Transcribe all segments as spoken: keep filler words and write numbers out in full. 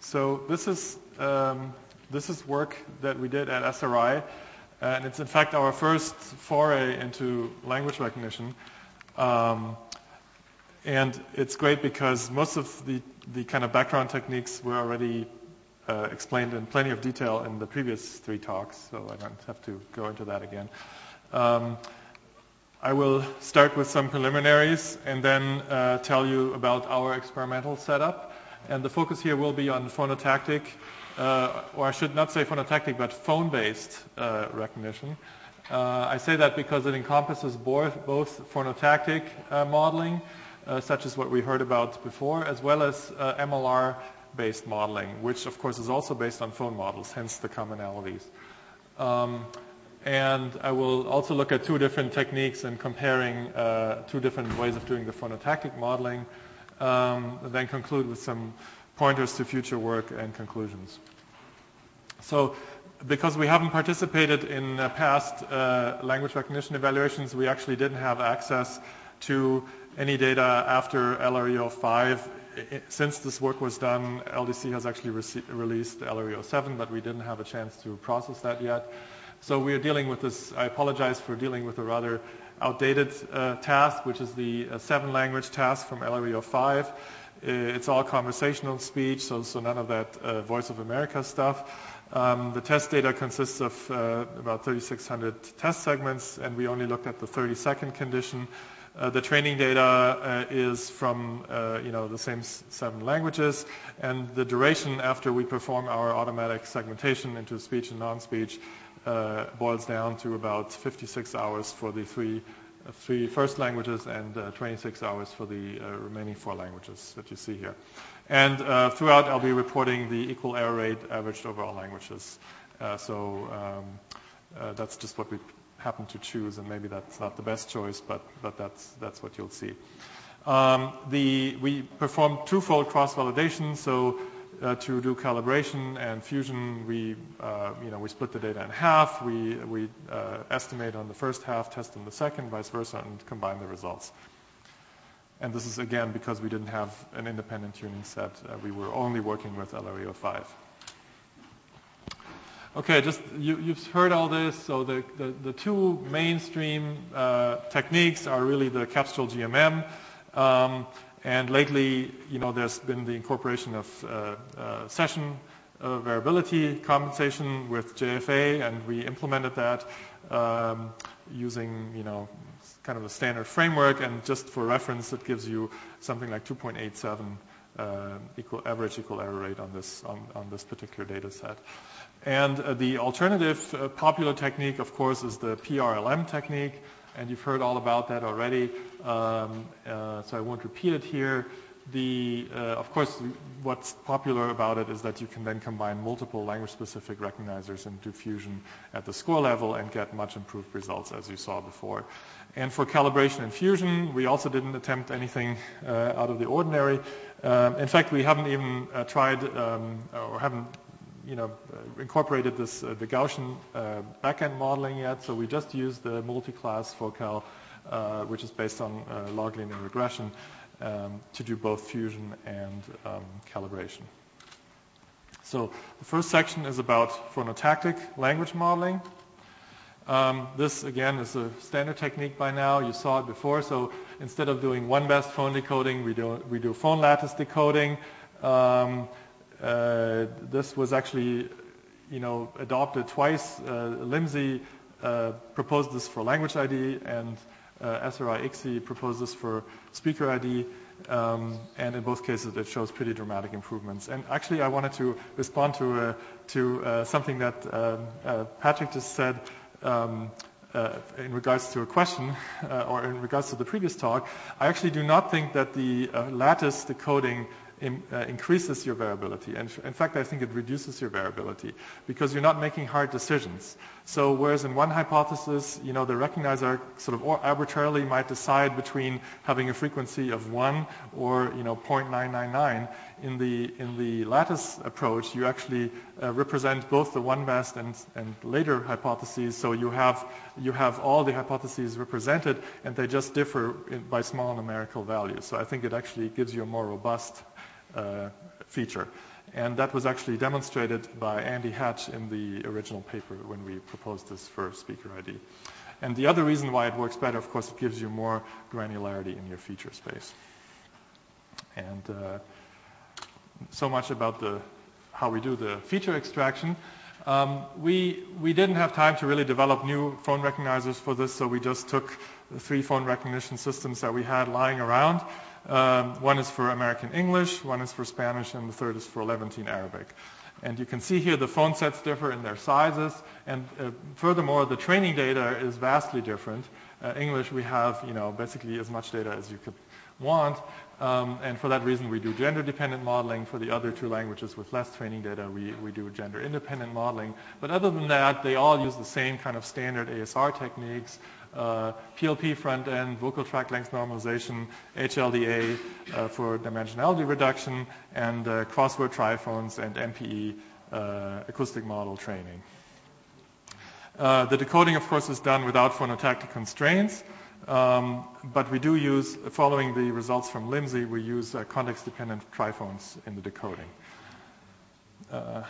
So this is um, this is work that we did at S R I, and it's in fact our first foray into language recognition. Um, and it's great because most of the, the kind of background techniques were already uh, explained in plenty of detail in the previous three talks, so I don't have to go into that again. Um, I will start with some preliminaries and then uh, tell you about our experimental setup. And the focus here will be on phonotactic, uh, or I should not say phonotactic, but phone-based uh, recognition. Uh, I say that because it encompasses both, both phonotactic uh, modeling, uh, such as what we heard about before, as well as uh, M L R-based modeling, which of course is also based on phone models, hence the commonalities. Um, And I will also look at two different techniques and comparing uh, two different ways of doing the phonotactic modeling, um, and then conclude with some pointers to future work and conclusions. So because we haven't participated in uh, past uh, language recognition evaluations, we actually didn't have access to any data after L R E O five. Since this work was done, L D C has actually re- released L R E O seven, but we didn't have a chance to process that yet. So we are dealing with this, I apologize for dealing with a rather outdated uh, task, which is the uh, seven language task from L R E O five. Uh, it's all conversational speech, so, so none of that uh, Voice of America stuff. Um, the test data consists of uh, about thirty-six hundred test segments, and we only looked at the thirty second condition. Uh, the training data uh, is from uh, you know, the same s- seven languages, and the duration after we perform our automatic segmentation into speech and non-speech Uh, boils down to about fifty-six hours for the three, uh, three first languages and uh, twenty-six hours for the uh, remaining four languages that you see here. And uh, throughout, I'll be reporting the equal error rate averaged over all languages. Uh, so um, uh, that's just what we happen to choose, and maybe that's not the best choice, but but that's that's what you'll see. Um, the we performed twofold cross-validation, so. Uh, to do calibration and fusion, we, uh, you know, we split the data in half. We, we uh, estimate on the first half, test on the second, vice versa, and combine the results. And this is, again, because we didn't have an independent tuning set. Uh, we were only working with L R E O five. Okay, just you, you've heard all this. So the, the, the two mainstream uh, techniques are really the Capstral G M M. Um, And lately, you know, there's been the incorporation of uh, uh, session uh, variability compensation with J F A, and we implemented that um, using, you know, kind of a standard framework. And just for reference, it gives you something like two point eight seven uh, equal average equal error rate on this on, on this particular data set. And uh, the alternative uh, popular technique, of course, is the P R L M technique. And you've heard all about that already, um, uh, so I won't repeat it here. The, uh, of course, what's popular about it is that you can then combine multiple language-specific recognizers and do fusion at the score level and get much improved results, as you saw before. And for calibration and fusion, we also didn't attempt anything uh, out of the ordinary. Um, in fact, we haven't even uh, tried um, or haven't you know, uh, incorporated this uh, the Gaussian uh, backend modeling yet, so we just used the multi-class FOCAL, uh, which is based on uh, log linear regression, um, to do both fusion and um, calibration. So the first section is about phonotactic language modeling. Um, this, again, is a standard technique by now. You saw it before. So instead of doing one-best phone decoding, we do, we do phone lattice decoding. Um, Uh, this was actually, you know, adopted twice. Uh, LIMSI uh, proposed this for language I D, and uh, S R I I C S I proposed this for speaker I D. Um, and in both cases, it shows pretty dramatic improvements. And actually, I wanted to respond to uh, to uh, something that um, uh, Patrick just said um, uh, in regards to a question, uh, or in regards to the previous talk. I actually do not think that the uh, lattice decoding In, uh, increases your variability. And in fact, I think it reduces your variability because you're not making hard decisions. So whereas in one hypothesis, you know, the recognizer sort of arbitrarily might decide between having a frequency of one or, you know, zero point nine nine nine, in the in the lattice approach, you actually uh, represent both the one best and, and later hypotheses. So you have you have all the hypotheses represented, and they just differ in, by small numerical values. So I think it actually gives you a more robust Uh, feature. And that was actually demonstrated by Andy Hatch in the original paper when we proposed this for speaker I D. And the other reason why it works better, of course, it gives you more granularity in your feature space. And uh, so much about the how we do the feature extraction. Um, we, we didn't have time to really develop new phone recognizers for this, so we just took the three phone recognition systems that we had lying around. Um, one is for American English, one is for Spanish, and the third is for Levantine Arabic. And you can see here the phone sets differ in their sizes, and uh, furthermore, the training data is vastly different. Uh, English, we have, you know, basically as much data as you could want, um, and for that reason, we do gender-dependent modeling. For the other two languages with less training data, we, we do gender-independent modeling. But other than that, they all use the same kind of standard A S R techniques, uh, P L P front-end, vocal tract length normalization, H L D A uh, for dimensionality reduction, and uh, crossword triphones and M P E uh, acoustic model training. Uh, the decoding, of course, is done without phonotactic constraints. Um, but we do use, following the results from LIMSI, we use uh, context-dependent triphones in the decoding. Uh,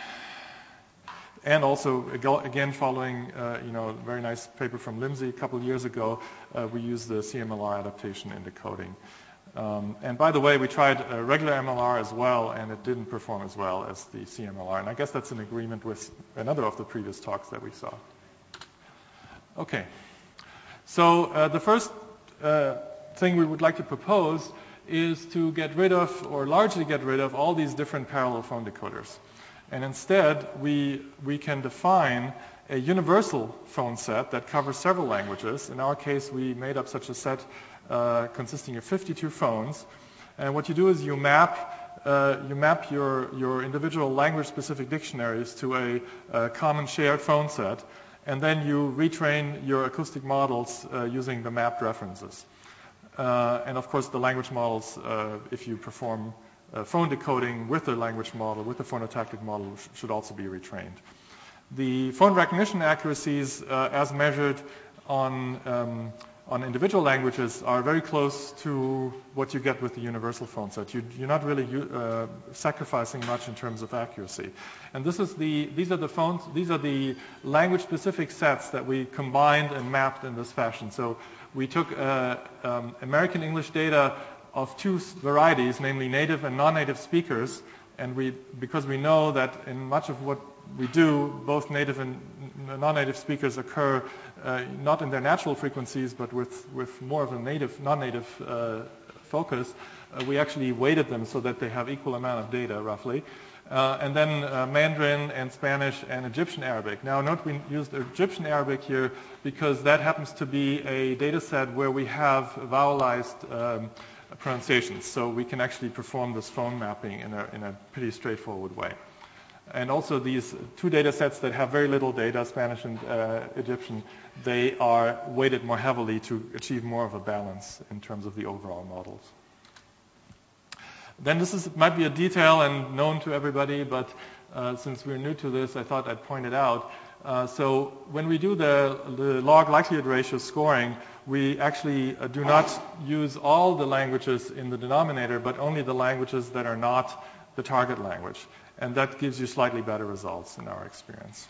and also, again, following, uh, you know, a very nice paper from LIMSI a couple of years ago, uh, we use the C M L R adaptation in decoding. Um, and by the way, we tried uh, regular M L R as well, and it didn't perform as well as the C M L R. And I guess that's in agreement with another of the previous talks that we saw. Okay. So uh, the first uh, thing we would like to propose is to get rid of, or largely get rid of, all these different parallel phone decoders. And instead, we, we can define a universal phone set that covers several languages. In our case, we made up such a set uh, consisting of fifty-two phones. And what you do is you map, uh, you map your, your individual language-specific dictionaries to a, a common shared phone set. And then you retrain your acoustic models uh, using the mapped references. Uh, and of course, the language models, uh, if you perform uh, phone decoding with the language model, with the phonotactic model, sh should also be retrained. The phone recognition accuracies, uh, as measured on, um, on individual languages, are very close to what you get with the universal phone set. You, you're not really uh, sacrificing much in terms of accuracy. And this is the, these are the phones, these are the language-specific sets that we combined and mapped in this fashion. So we took uh, um, American English data of two varieties, namely native and non-native speakers, and we, because we know that in much of what we do, both native and non-native speakers occur uh, not in their natural frequencies, but with, with more of a native, non-native uh, focus. Uh, we actually weighted them so that they have equal amount of data, roughly. Uh, and then uh, Mandarin and Spanish and Egyptian Arabic. Now, note we used Egyptian Arabic here because that happens to be a data set where we have vowelized um, pronunciations. So we can actually perform this phone mapping in a, in a pretty straightforward way. And also these two data sets that have very little data, Spanish and uh, Egyptian, they are weighted more heavily to achieve more of a balance in terms of the overall models. Then this is, might be a detail and known to everybody, but uh, since we're new to this, I thought I'd point it out. Uh, so when we do the, the log likelihood ratio scoring, we actually uh, do not use all the languages in the denominator, but only the languages that are not the target language. And that gives you slightly better results in our experience.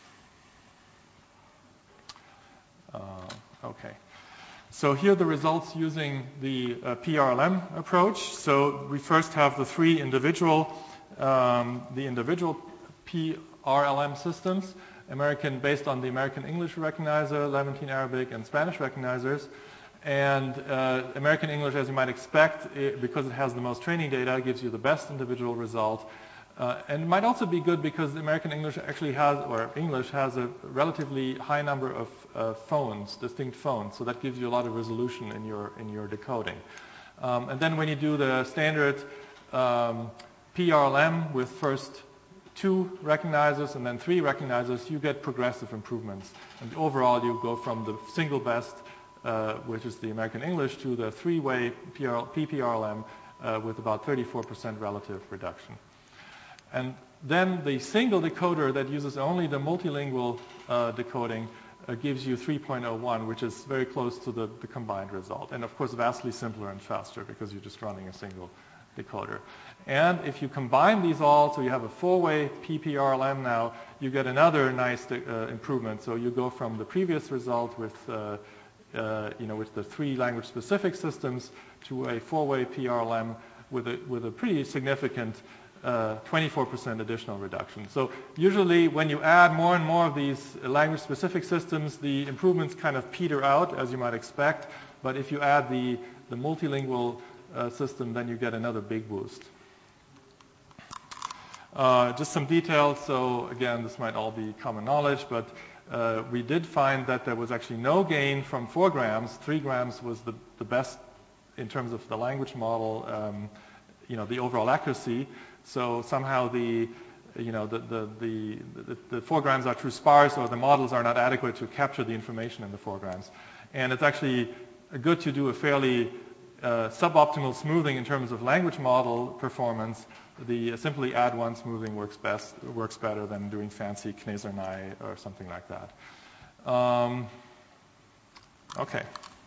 Uh, okay. So here are the results using the uh, P R L M approach. So we first have the three individual, um, the individual P R L M systems, American based on the American English recognizer, Levantine Arabic, and Spanish recognizers. And uh, American English, as you might expect, it, because it has the most training data, gives you the best individual result. Uh, and it might also be good because American English actually has, or English has a relatively high number of uh, phones, distinct phones, so that gives you a lot of resolution in your in your decoding. Um, and then when you do the standard um, P R L M with first two recognizers and then three recognizers, you get progressive improvements. And overall, you go from the single best, uh, which is the American English, to the three-way P P R L M uh, with about thirty-four percent relative reduction. And then the single decoder that uses only the multilingual uh, decoding uh, gives you three point oh one, which is very close to the, the combined result. And of course, vastly simpler and faster because you're just running a single decoder. And if you combine these all, so you have a four-way P P R L M now, you get another nice uh, improvement. So you go from the previous result with, uh, uh, you know, with the three language-specific systems to a four-way P R L M with a, with a pretty significant uh, twenty-four percent additional reduction. So usually when you add more and more of these language-specific systems, the improvements kind of peter out, as you might expect. But if you add the, the multilingual uh, system, then you get another big boost. Uh, just some details. So again, this might all be common knowledge, but uh, we did find that there was actually no gain from four grams. Three grams was the, the best in terms of the language model, um, you know, the overall accuracy. So somehow the, you know, the, the, the, the, the four grams are too sparse, or the models are not adequate to capture the information in the four grams. And it's actually good to do a fairly uh, suboptimal smoothing in terms of language model performance. The uh, simply add one smoothing works best, works better than doing fancy Kneser-Nye or something like that. Um, okay.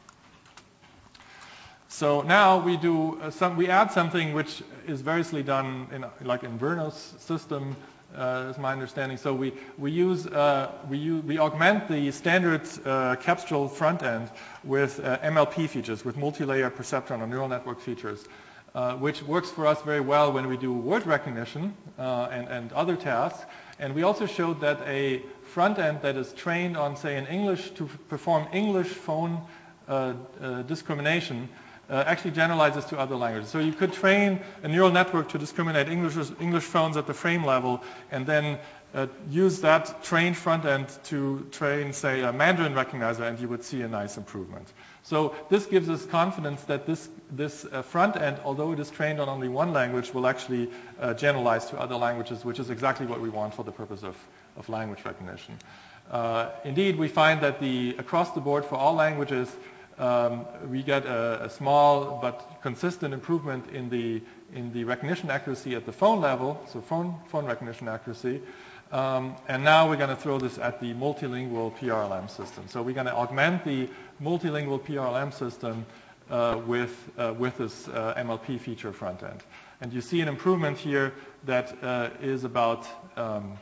So now we do uh, some, we add something which is variously done in, like in Verno's system, uh, is my understanding. So we we use uh, we use, we augment the standard uh, Capstral front end with uh, M L P features, with multi-layer perceptron or neural network features, uh, which works for us very well when we do word recognition uh, and and other tasks. And we also showed that a front end that is trained on, say, in English to perform English phone uh, uh, discrimination Uh, actually generalizes to other languages. So you could train a neural network to discriminate English, English phones at the frame level, and then uh, use that trained front end to train, say, a Mandarin recognizer, and you would see a nice improvement. So this gives us confidence that this, this uh, front end, although it is trained on only one language, will actually uh, generalize to other languages, which is exactly what we want for the purpose of, of language recognition. Uh, indeed, we find that the across the board for all languages, Um, we get a, a small but consistent improvement in the in the recognition accuracy at the phone level, so phone phone recognition accuracy. Um, and now we're going to throw this at the multilingual P R L M system. So we're going to augment the multilingual P R L M system uh, with uh, with this uh, M L P feature front end. And you see an improvement here that uh, is about um,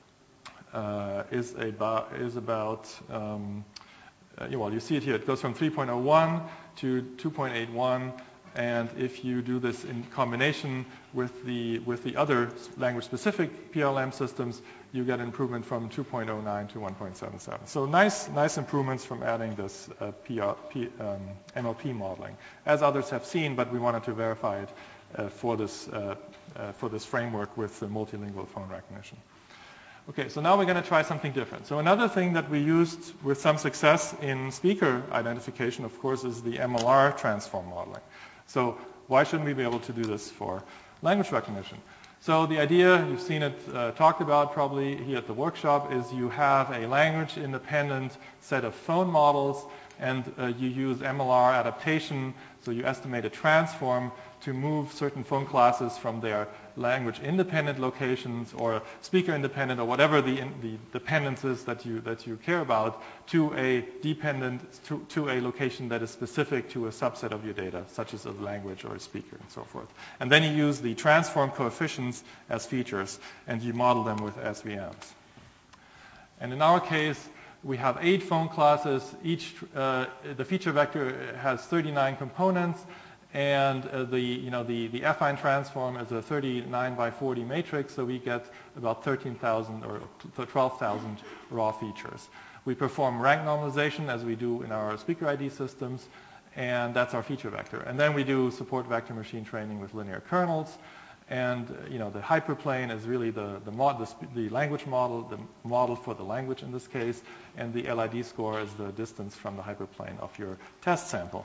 uh, is about is about um, Uh, well, you see it here. It goes from three point oh one to two point eight one, and if you do this in combination with the with the other language-specific P R L M systems, you get an improvement from two point oh nine to one point seven seven. So nice, nice improvements from adding this uh, P R, P, um, M L P modeling, as others have seen, but we wanted to verify it uh, for this uh, uh, for this framework with the multilingual phone recognition. Okay, so now we're going to try something different. So another thing that we used with some success in speaker identification, of course, is the M L R transform modeling. So why shouldn't we be able to do this for language recognition? So the idea, you've seen it uh, talked about probably here at the workshop, is you have a language-independent set of phone models, and uh, you use M L R adaptation, so you estimate a transform to move certain phone classes from their language-independent locations or speaker-independent or whatever the, in, the dependencies that you that you care about to a dependent to, to a location that is specific to a subset of your data, such as a language or a speaker and so forth. And then you use the transform coefficients as features, and you model them with S V Ms. And in our case, we have eight phone classes. Each uh, the feature vector has thirty-nine components. And uh, the, you know, the, the affine transform is a thirty-nine by forty matrix, so we get about thirteen thousand or twelve thousand raw features. We perform rank normalization as we do in our speaker I D systems, and that's our feature vector. And then we do support vector machine training with linear kernels. And uh, you know, the hyperplane is really the, the, mod, the, the language model, the model for the language in this case, and the L I D score is the distance from the hyperplane of your test sample.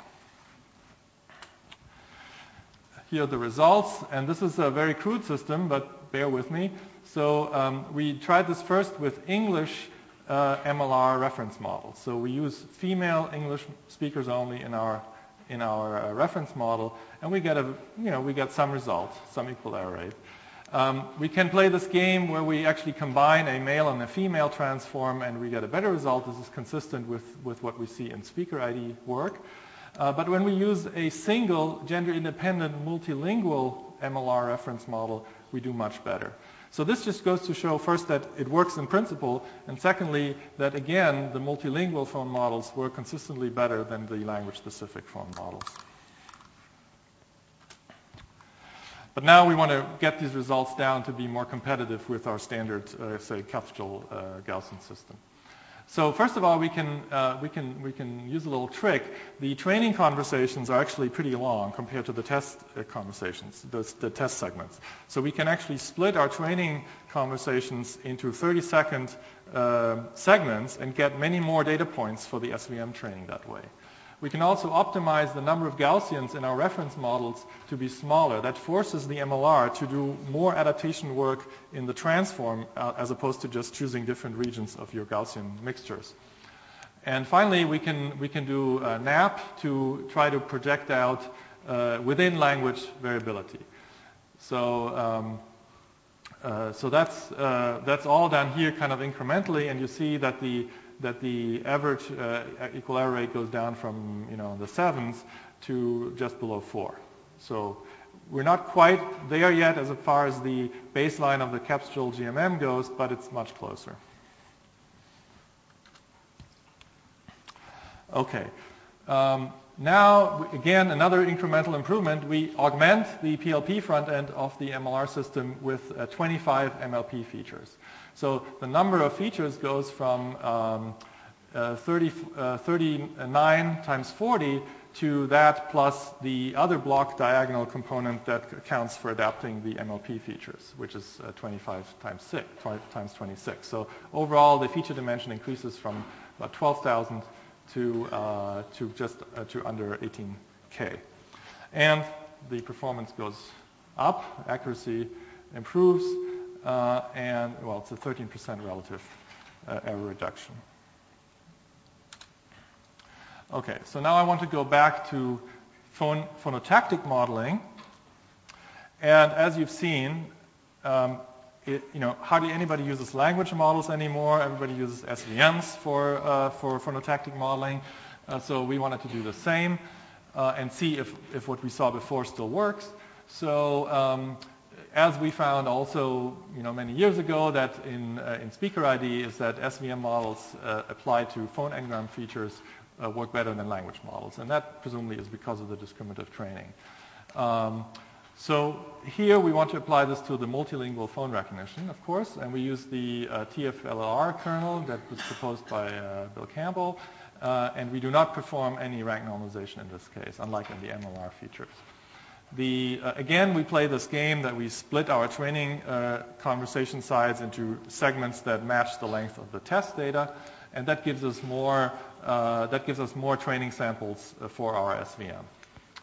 Here are the results, and this is a very crude system, but bear with me. So um, we tried this first with English uh, M L R reference model. So we use female English speakers only in our in our uh, reference model, and we get a you know we get some result, some equal error rate. Um, we can play this game where we actually combine a male and a female transform, and we get a better result. This is consistent with with what we see in speaker I D work. Uh, but when we use a single gender-independent multilingual M L R reference model, we do much better. So this just goes to show first that it works in principle, and secondly that again the multilingual phone models were consistently better than the language-specific phone models. But now we want to get these results down to be more competitive with our standard, uh, say, Kapstel uh, Gaussian system. So first of all, we can, uh, we, can, we can use a little trick. The training conversations are actually pretty long compared to the test uh, conversations, the, the test segments. So we can actually split our training conversations into thirty second uh, segments and get many more data points for the S V M training that way. We can also optimize the number of Gaussians in our reference models to be smaller. That forces the M L R to do more adaptation work in the transform uh, as opposed to just choosing different regions of your Gaussian mixtures. And finally, we can, we can do a N A P to try to project out uh, within language variability. So, um, uh, so that's, uh, that's all done here kind of incrementally, and you see that the that the average uh, equal error rate goes down from, you know, the sevens to just below four. So we're not quite there yet as far as the baseline of the Kapstel G M M goes, but it's much closer. Okay. Um, now, again, another incremental improvement. We augment the P L P front end of the M L R system with uh, twenty-five M L P features. So the number of features goes from um, uh, thirty, uh, thirty-nine times forty to that plus the other block diagonal component that accounts for adapting the M L P features, which is uh, twenty-five times six, times twenty-six. So overall, the feature dimension increases from about twelve thousand to uh, to just uh, to under eighteen K, and the performance goes up, accuracy improves. Uh, and, well, it's a thirteen percent relative uh, error reduction. Okay, so now I want to go back to phone, phonotactic modeling. And as you've seen, um, it, you know, hardly anybody uses language models anymore. Everybody uses S V Ms for, uh, for phonotactic modeling. Uh, so we wanted to do the same uh, and see if, if what we saw before still works. So um, as we found also, you know, many years ago, that in, uh, in Speaker I D is that S V M models uh, applied to phone engram features uh, work better than language models, and that presumably is because of the discriminative training. Um, so here we want to apply this to the multilingual phone recognition, of course, and we use the uh, T F L L R kernel that was proposed by uh, Bill Campbell, uh, and we do not perform any rank normalization in this case, unlike in the M L R features. The, uh, again, we play this game that we split our training uh, conversation size into segments that match the length of the test data, and that gives us more, uh, that gives us more training samples uh, for our S V M.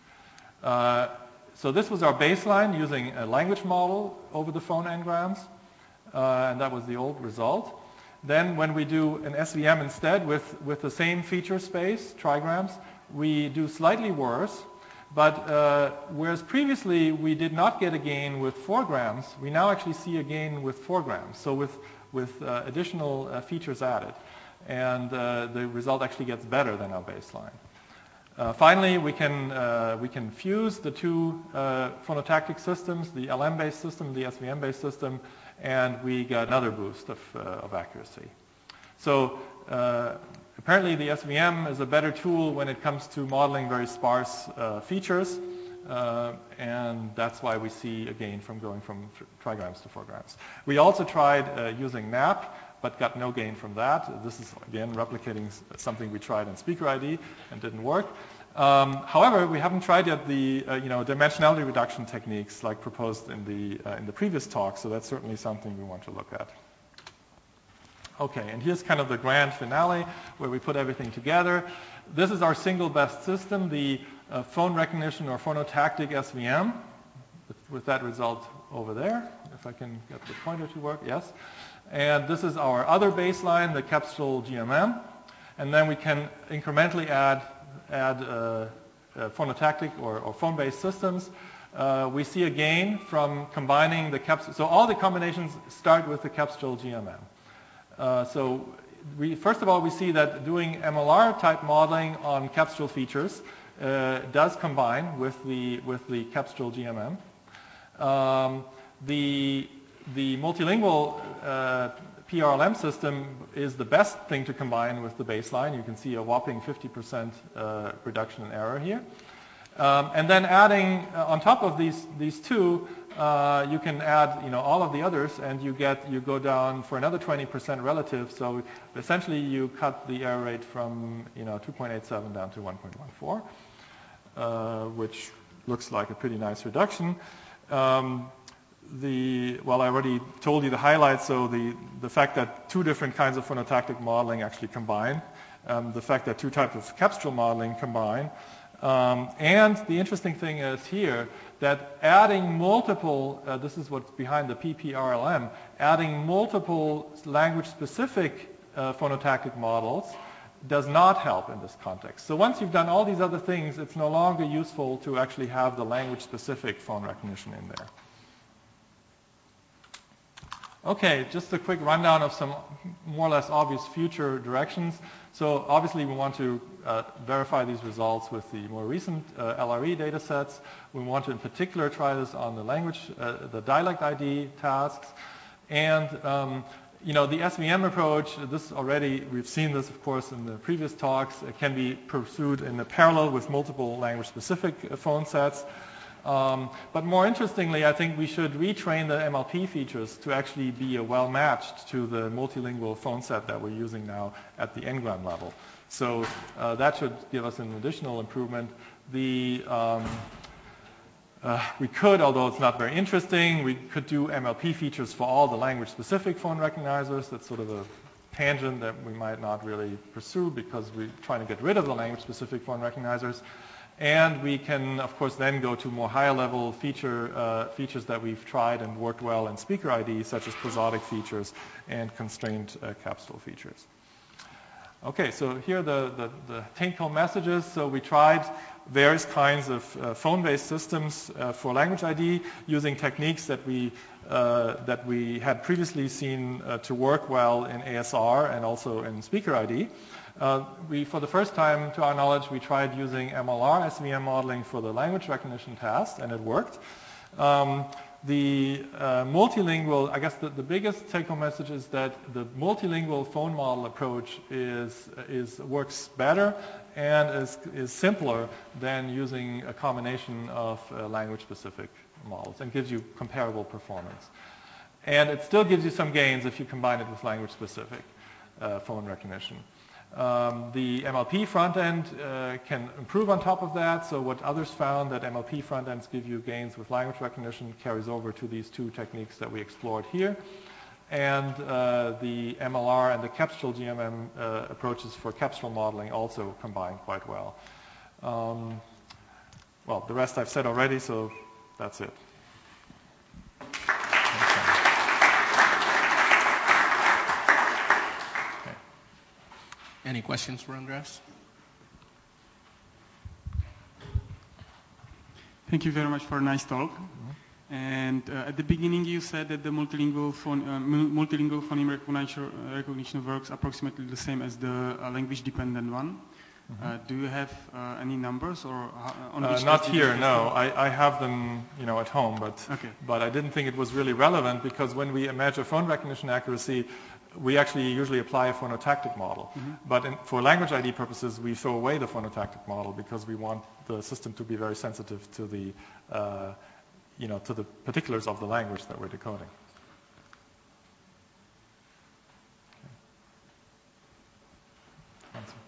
Uh, so this was our baseline using a language model over the phone engrams, uh, and that was the old result. Then when we do an S V M instead with, with the same feature space, trigrams, we do slightly worse. But uh, whereas previously we did not get a gain with four grams, we now actually see a gain with four grams, so with, with uh, additional uh, features added. And uh, the result actually gets better than our baseline. Uh, finally, we can, uh, we can fuse the two uh, phonotactic systems, the L M-based system, the S V M-based system, and we get another boost of, uh, of accuracy. So uh, apparently the S V M is a better tool when it comes to modeling very sparse uh, features, uh, and that's why we see a gain from going from trigrams to four grams. We also tried uh, using N A P, but got no gain from that. This is, again, replicating something we tried in Speaker I D and didn't work. Um, however, we haven't tried yet the uh, you know, dimensionality reduction techniques like proposed in the, uh, in the previous talk, so that's certainly something we want to look at. Okay, and here's kind of the grand finale where we put everything together. This is our single best system, the uh, phone recognition or phonotactic S V M, with, with that result over there, if I can get the pointer to work, yes. And this is our other baseline, the Kapstel G M M. And then we can incrementally add, add uh, uh, phonotactic or, or phone-based systems. Uh, we see a gain from combining the Kapstel. So all the combinations start with the Kapstel G M M. Uh, so we, first of all, we see that doing M L R type modeling on Kapstel features uh, does combine with the, with the Kapstel G M M. Um, the, the multilingual uh, P R L M system is the best thing to combine with the baseline. You can see a whopping fifty percent uh, reduction in error here. Um, and then adding uh, on top of these these two, uh, you can add you know all of the others, and you get you go down for another twenty percent relative. So essentially, you cut the error rate from you know two point eight seven down to one point one four, uh, which looks like a pretty nice reduction. Um, the well, I already told you the highlights. So the the fact that two different kinds of phonotactic modeling actually combine, um, the fact that two types of capstral modeling combine. Um, and the interesting thing is here that adding multiple, uh, this is what's behind the P P R L M, adding multiple language-specific uh, phonotactic models does not help in this context. So once you've done all these other things, it's no longer useful to actually have the language-specific phone recognition in there. Okay, just a quick rundown of some more or less obvious future directions. So obviously we want to uh, verify these results with the more recent uh, L R E data sets. We want to in particular try this on the language, uh, the dialect I D tasks. And um, you know, the S V M approach, this already, we've seen this of course in the previous talks, it can be pursued in a parallel with multiple language-specific uh, phone sets. Um, but more interestingly, I think we should retrain the M L P features to actually be well matched to the multilingual phone set that we're using now at the N-gram level. So uh, that should give us an additional improvement. The, um, uh, we could, although it's not very interesting, we could do M L P features for all the language-specific phone recognizers. That's sort of a tangent that we might not really pursue because we're trying to get rid of the language-specific phone recognizers. And we can, of course, then go to more higher-level feature uh, features that we've tried and worked well in speaker I D, such as prosodic features and constrained uh, capsule features. Okay, so here are the, the, the take-home messages. So we tried various kinds of uh, phone-based systems uh, for language I D using techniques that we uh, that we had previously seen uh, to work well in A S R and also in speaker I D. Uh, we, for the first time, to our knowledge, we tried using M L R S V M modeling for the language recognition task, and it worked. Um, the uh, multilingual, I guess the, the biggest take-home message is that the multilingual phone model approach is, is works better and is, is simpler than using a combination of uh, language-specific models and gives you comparable performance. And it still gives you some gains if you combine it with language-specific uh, phone recognition. Um, the M L P front end uh, can improve on top of that. So what others found that M L P front ends give you gains with language recognition carries over to these two techniques that we explored here. And uh, the M L R and the capstral G M M uh, approaches for capstral modeling also combine quite well. Um, well, the rest I've said already, so that's it. Any questions for Andreas? Thank you very much for a nice talk. Mm-hmm. And uh, at the beginning, you said that the multilingual, phone, uh, multilingual phoneme recognition, uh, recognition works approximately the same as the uh, language-dependent one. Mm-hmm. uh, do you have uh, any numbers or uh, on uh, which not here? No, I, I have them, you know, at home, but okay. but I didn't think it was really relevant because when we measure phone recognition accuracy, we actually usually apply a phonotactic model. Mm-hmm. But in, for language I D purposes, we throw away the phonotactic model because we want the system to be very sensitive to the, uh, you know, to the particulars of the language that we're decoding. Okay.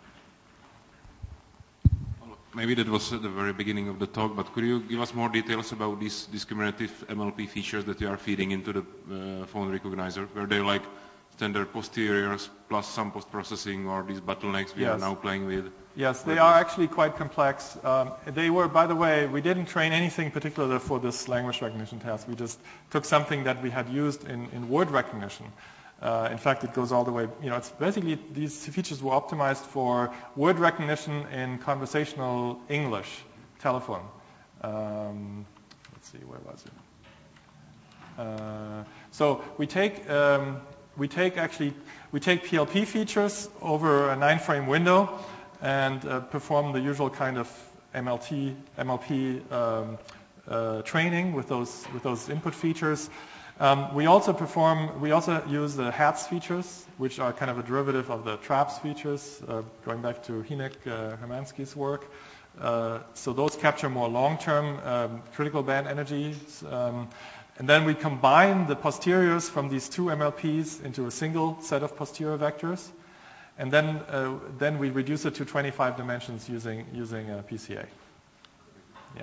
Maybe that was at the very beginning of the talk, but could you give us more details about these discriminative M L P features that you are feeding into the uh, phone recognizer? Were they like standard posteriors plus some post-processing or these bottlenecks we yes. are now playing with? Yes, they are actually quite complex. Um, they were, by the way, we didn't train anything particular for this language recognition task. We just took something that we had used in, in word recognition. Uh, in fact, it goes all the way, you know, it's basically these features were optimized for word recognition in conversational English telephone. Um, let's see, where was it? Uh, so we take, um, we take actually, we take P L P features over a nine frame window and uh, perform the usual kind of M L T, M L P um, uh, training with those with those input features. Um, we also perform, we also use the H A T S features, which are kind of a derivative of the TRAPS features, uh, going back to Hynek uh, Hermansky's work. Uh, so those capture more long-term um, critical band energies. Um, and then we combine the posteriors from these two M L Ps into a single set of posterior vectors. And then, uh, then we reduce it to twenty-five dimensions using, using uh, P C A. Yeah.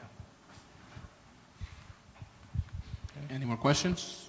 Any more questions?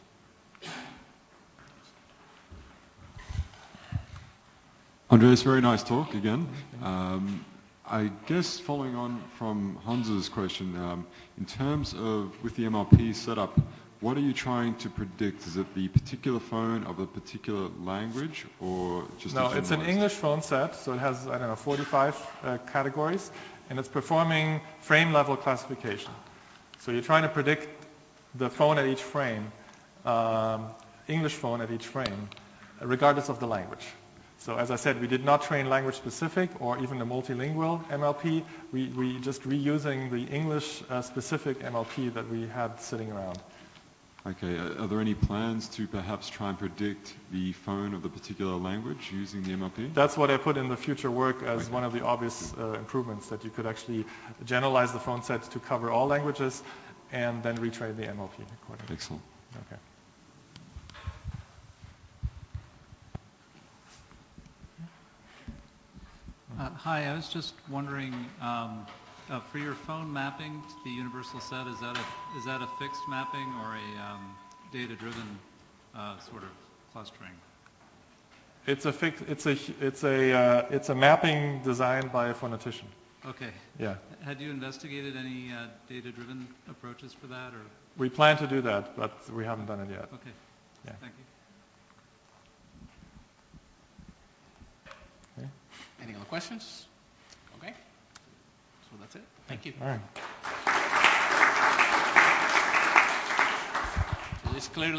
Andreas, very nice talk again. Um, I guess following on from Hans's question, um, in terms of with the M L P setup, what are you trying to predict? Is it the particular phone of a particular language, or just no? a It's an generalized- English phone set, so it has I don't know forty-five uh, categories, and it's performing frame level classification. So you're trying to predict the phone at each frame, um, English phone at each frame, regardless of the language. So as I said, we did not train language specific or even a multilingual M L P. We, we just reusing the English uh, specific M L P that we had sitting around. Okay, are there any plans to perhaps try and predict the phone of the particular language using the M L P? That's what I put in the future work as okay. one of the obvious uh, improvements, that you could actually generalize the phone set to cover all languages and then retrain the M L P accordingly. Excellent. Okay. Uh, hi, I was just wondering, um, uh, for your phone mapping to the universal set, is that a is that a fixed mapping or a um, data-driven uh, sort of clustering? It's a fix, it's a it's a uh, it's a mapping designed by a phonetician. Okay. Yeah. Had you investigated any uh, data-driven approaches for that, or? We plan to do that, but we haven't done it yet. Okay. Yeah. Thank you. Okay. Any other questions? Okay. So that's it. Thank you. All right. So it's clearly